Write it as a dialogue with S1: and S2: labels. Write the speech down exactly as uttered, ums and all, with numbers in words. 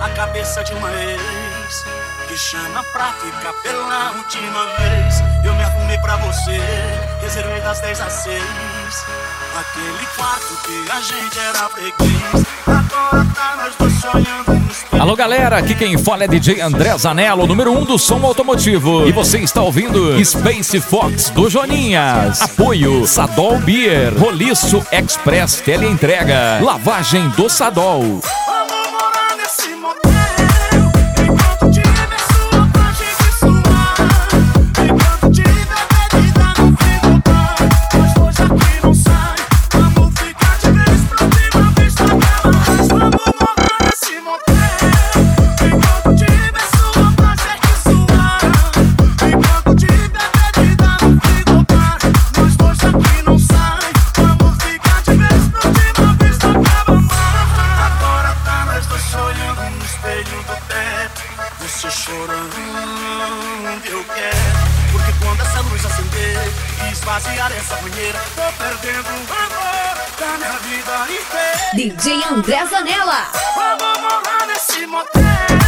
S1: a cabeça de uma ex que chama pra ficar pela última vez. Eu me arrumei pra você, reservei das dez às seis, aquele quarto que a gente era freguês. Agora tá nós dois sonhando no espelho.
S2: Alô galera, aqui quem fala é D J André Zanello, número um do som automotivo. E você está ouvindo Space Fox do Joninhas. Apoio Sadol Beer, Roliço Express Teleentrega, Lavagem do Sadol.
S1: Vamos morar nesse motel, enquanto tiver sua praxe de suar, enquanto tiver bebida no frigobar. Nós dois aqui não sai, vamos ficar de vez pra última vez na cama. Vamos morar nesse motel, enquanto tiver sua praxe de suar, enquanto tiver bebida no frigobar. Nós dois aqui não sai, vamos ficar de vez pra última vez na cama. Agora tá nós dois olhando no espelho do teto, você chorando, eu quero. Porque quando essa luz acender e esvaziar essa banheira, tô perdendo o amor da minha vida inteira.
S3: D J André Zanella.
S1: Vamos morar nesse motel.